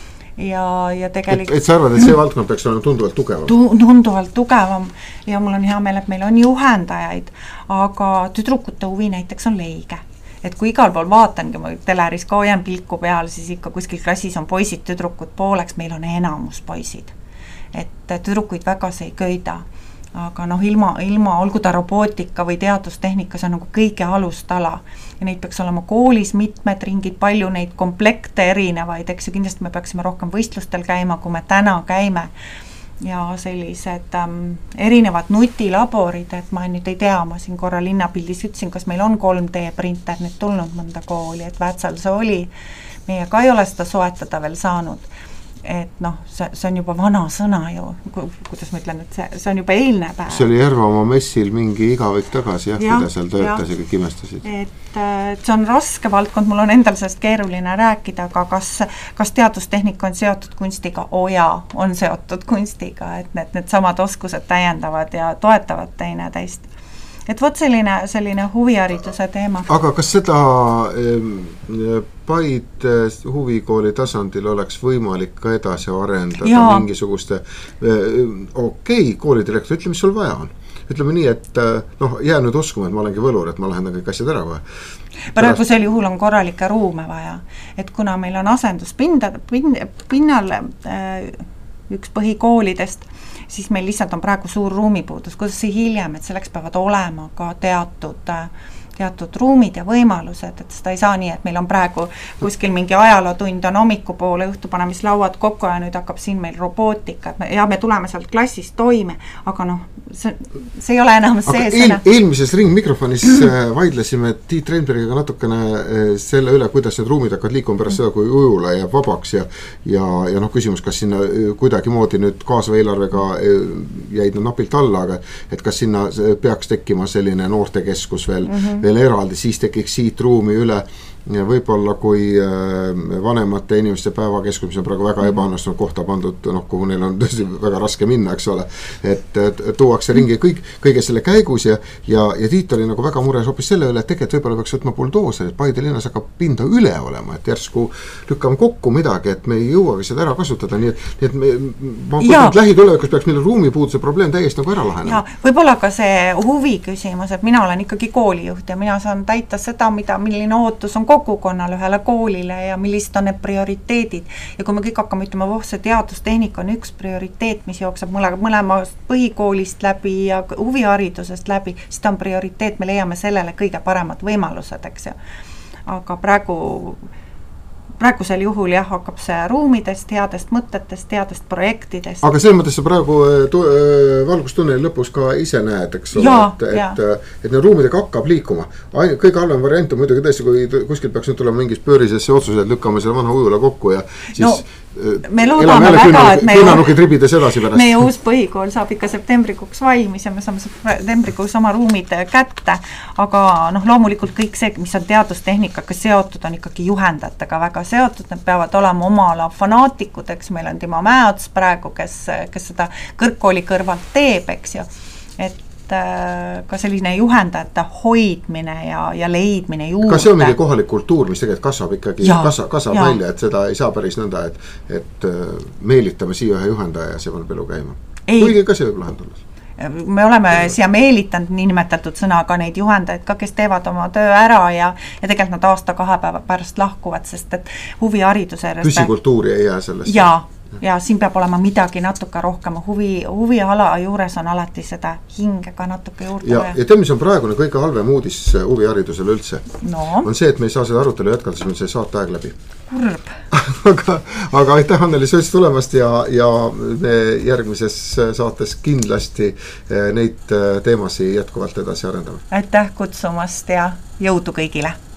Ja tegelikult et sa arvad, et see valdkond peaks olema tunduvalt tugevam? Tunduvalt tugevam ja mul on hea meel, et meil on juhendajaid, aga tüdrukute huvi näiteks on leige. Et kui igal pool vaatangi, ma teleris ka hoian pilku peal, siis ikka kuskil klassis on poisid, tüdrukud pooleks, meil on enamus poisid. Et tüdrukuid väga see ei köida, aga ilma olgu ta robootika või teadustehnika, see on nagu kõige alustala. Ja neid peaks olema koolis mitmed ringid, palju neid komplekte erinevaid, eks ju, kindlasti me peaksime rohkem võistlustel käima, kui me täna käime. Ja sellised erinevad nutilaborid, et ma nüüd ei tea, ma siin korra linnapildis ütlesin, kas meil on 3D printer nüüd tulnud mõnda kooli, et Väätsal see oli, meie ka ei ole seda soetada veel saanud, et see on juba vana sõna ju, kuidas ma ütlen, et see on juba eilne päev. See oli Järvamaa messil mingi igavik tagasi, mida seal töötas ja kõik imestasid. Et see on raske valdkond, mul on endal sellest keeruline rääkida, aga kas teadustehnika on seotud kunstiga? Jaa, on seotud kunstiga, et need samad oskused täiendavad ja toetavad teineteist. Et võt selline huvihariduse teema. Aga kas seda Paide huvikooli tasandil oleks võimalik ka edasi arendada mingisuguste koolidirektor, ütle, mis sul vaja on? Ütleme nii, et jää nüüd uskuma, et ma olengi võlur, et ma lahendan kõik asjad ära kohe. Praegusel juhul on korralikke ruume vaja, et kuna meil on asenduspinnal üks põhikoolidest, siis meil lihtsalt on praegu suur ruumipuudus, kuidas see hiljem, et selleks peavad olema ka teatud ruumid ja võimalused, et seda ei saa nii, et meil on praegu kuskil mingi ajalootund on hommikupoole, õhtu paneme lauad kokku ja nüüd hakkab siin meil robootika, ja me tuleme sealt klassist toime, aga see ei ole enam see eelmises ringmikrofonis vaidlesime Tiit Reinbergiga natukene selle üle, kuidas need ruumid hakkavad liikuma pärast seda, kui ujula jääb vabaks ja küsimus, kas sinna kuidagi moodi nüüd kaasva eelarvega jäid napilt alla, aga et kas sinna peaks tekkima selline noortekeskus veel eraldi, siis tekiks siit ruumi üle ja võib-olla kui vanemate inimeste päevakeskus, mis on praegu väga ebaõnnestunud kohta pandud, kuhu neil on tõesti väga raske minna, eks ole, et tuuakse ringi kõige selle käigus ja Tiit oli nagu väga mures hoopis selle üle, et tegelikult võib-olla peaks võtma buldooser, et Paide linnas hakkab pinda üle olema, et järsku lükkame kokku midagi, et me ei jõuagi seda ära kasutada, nii et ma mõtlen, et lähitulevikus peaks meil ruumipuuduse probleem täiesti nagu ära lahenema. Võib-olla ka see huvi küsimus, et mina olen ikkagi koolijuht ja mina saan täita seda, milline ootus on kogukonnal ühele koolile ja millised on need prioriteedid. Ja kui me kõik hakkame ütlema, see teadustehnika on üks prioriteet, mis jookseb mõlemast põhikoolist läbi ja huviharidusest läbi, siis ta on prioriteet, me leiame sellele kõige paremad võimalused, eks ju. Aga praegusel juhul hakkab see ruumidest, headest mõtetest, headest projektidest. Aga selles mõttes sa praegu valgustunneli lõpus ka ise näed, eks ole, et need ruumidega hakkab liikuma. Kõige halvem variant on muidugi tõesti, kui kuskil peaks nüüd tulema mingis pöörisesse otsused, lükkame selle vana ujula kokku ja siis me loodame väga, et meie uus põhikool saab ikka septembrikuuks valmis ja me saame septembrikuus oma ruumid kätte, aga loomulikult kõik see, mis on teadustehnika seotud, on ikkagi juhendajatega väga seotud, nad peavad olema oma ala fanaatikud, eks meil on Timo Mäeots praegu, kes seda kõrgkooli kõrvalt teeb, eks ju, et ka selline juhendajate hoidmine ja leidmine juurde. Kas see on mingi kohalik kultuur, mis tegelikult kasvab ikkagi, kasvab välja, et seda ei saa päris nõnda, et meelitame siia ühe juhendaja ja see paneb elu käima? Kuigi ka see võib lahendada. me oleme siia meelitanud niinimetatud sõnaga neid juhendajaid ka, kes teevad oma töö ära ja tegelikult nad aasta-2 päeva pärast lahkuvad, sest et huvihariduse püsikultuuri ei jää sellest. Ja siin peab olema midagi natuke rohkem, huviala juures on alati seda hinge ka natuke juurde ja tead, mis on praegune kõige halvem uudis huviharidusele üldse? On see, et me ei saa seda arutelu jätkata, siis meil see saateaeg läbi. Kurb. aga aitäh Anneli Sööts tulemast ja me järgmises saates kindlasti neid teemasi jätkuvalt edasi arendame. Aitäh kutsumast ja jõudu kõigile!